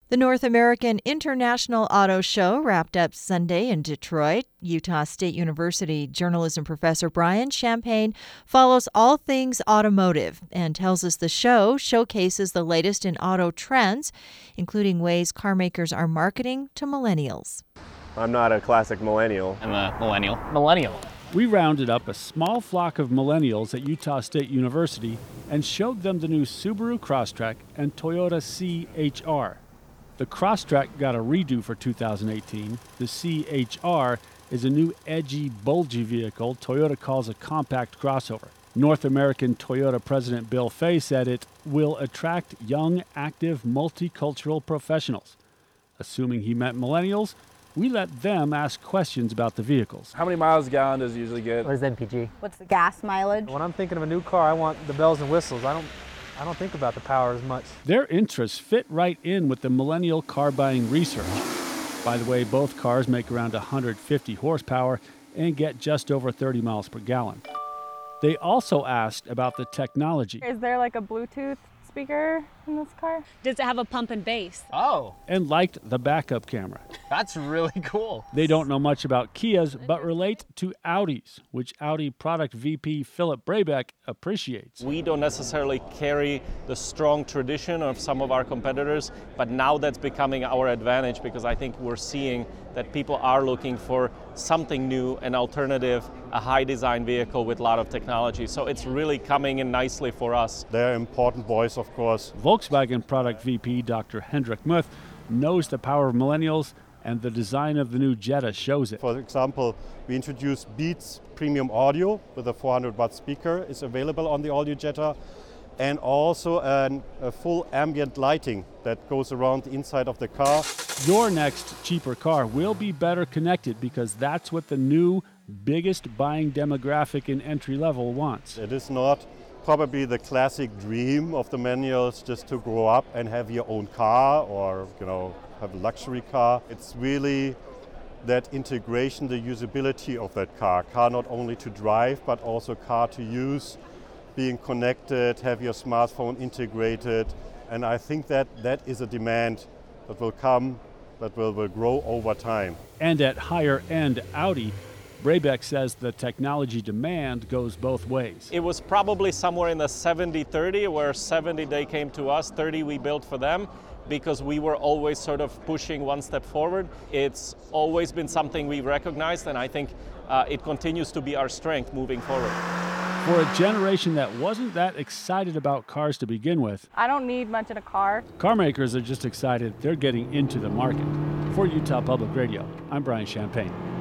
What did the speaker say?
The North American International Auto Show wrapped up Sunday in Detroit. Utah State University journalism professor Brian Champagne follows all things automotive and tells us the show showcases the latest in auto trends, including ways car makers are marketing to millennials. I'm not a classic millennial. I'm a millennial. We rounded up a small flock of millennials at Utah State University and showed them the new Subaru Crosstrek and Toyota C-HR. The Crosstrek got a redo for 2018. The C-HR is a new edgy, bulgy vehicle Toyota calls a compact crossover. North American Toyota President Bill Fay said it will attract young, active, multicultural professionals. Assuming he meant millennials, we let them ask questions about the vehicles. How many miles a gallon does it usually get? What is MPG? What's the gas mileage? When I'm thinking of a new car, I want the bells and whistles. I don't think about the power as much. Their interests fit right in with the millennial car buying research. By the way, both cars make around 150 horsepower and get just over 30 miles per gallon. They also asked about the technology. Is there like a Bluetooth speaker in this car? Does it have a pump and bass? Oh, And liked the backup camera. that's really cool. They don't know much about Kias, but relate to Audis, which Audi product VP Philip Brabeck appreciates. We don't necessarily carry the strong tradition of some of our competitors, but now that's becoming our advantage because I think we're seeing that people are looking for something new, an alternative, a high design vehicle with a lot of technology. So it's really coming in nicely for us. They're an important voice, of course. Volkswagen product VP Dr. Hendrik Muth knows the power of millennials, and the design of the new Jetta shows it. For example, we introduced Beats premium audio with a 400-watt speaker is available on the all-new Jetta, and also a full ambient lighting that goes around the inside of the car. Your next cheaper car will be better connected because that's what the new biggest buying demographic in entry level wants. It is not probably the classic dream of the millennials just to grow up and have your own car or, have a luxury car. It's really that integration, the usability of that car not only to drive, but also car to use, being connected, have your smartphone integrated. And I think that is a demand that will come, that will grow over time. And at higher end Audi, Brabeck says the technology demand goes both ways. It was probably somewhere in the 70-30, where 70 they came to us, 30 we built for them, because we were always sort of pushing one step forward. It's always been something we recognized, and I think it continues to be our strength moving forward. For a generation that wasn't that excited about cars to begin with, I don't need much in a car. car makers are just excited they're getting into the market. For Utah Public Radio, I'm Brian Champagne.